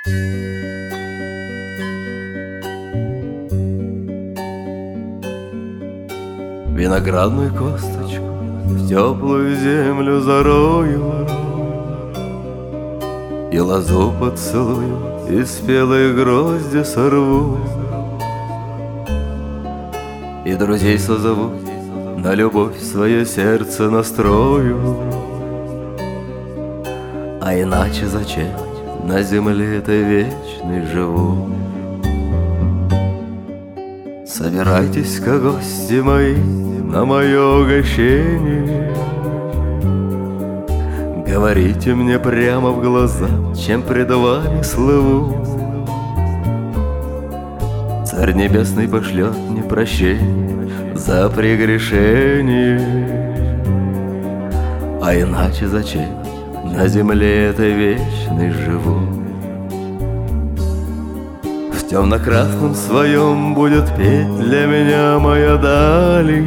Виноградную косточку в теплую землю зарою, и лозу поцелую, и спелые грозди сорву, и друзей созову, на любовь свое сердце настрою. А иначе зачем на земле этой вечной живу? Собирайтесь-ка, гости мои, на мое угощение. Говорите мне прямо в глаза, чем пред вами слыву. Царь Небесный пошлет мне прощение за прегрешение. А иначе зачем на земле этой вечной живу? В темно-красном своем будет петь для меня моя даль,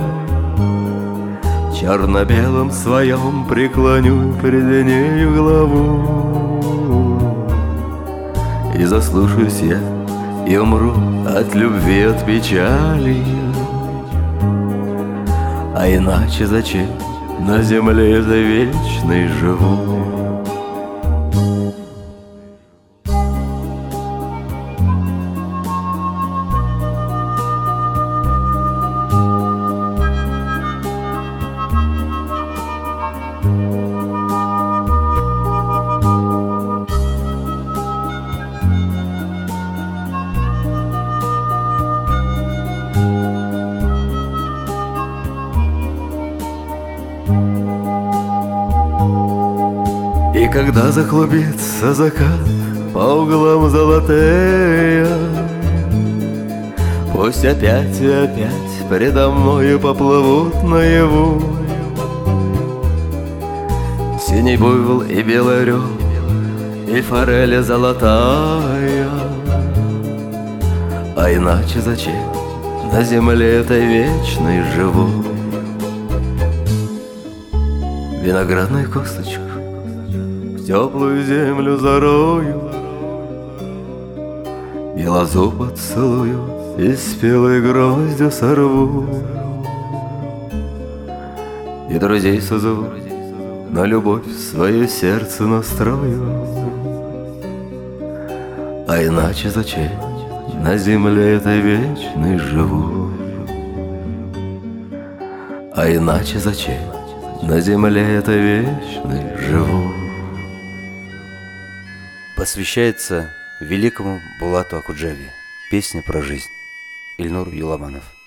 черно-белом своем преклоню пред нею главу. И заслушаюсь я, и умру от любви, от печали. А иначе зачем на земле этой вечной живу? И когда заклубится закат по углам золотые, пусть опять и опять предо мною поплывут наяву синий буйвол и белый орел, и форель золотая. А иначе зачем на земле этой вечной живу? Виноградную косточку в теплую землю зарою, и лозу поцелую, и спелой гроздью сорву, и друзей созову, на любовь свое сердце настрою. А иначе зачем на земле этой вечной живу? А иначе зачем на земле этой вечной живу? Посвящается великому Булату Акуджаве. Песня про жизнь. Ильнур Юламанов.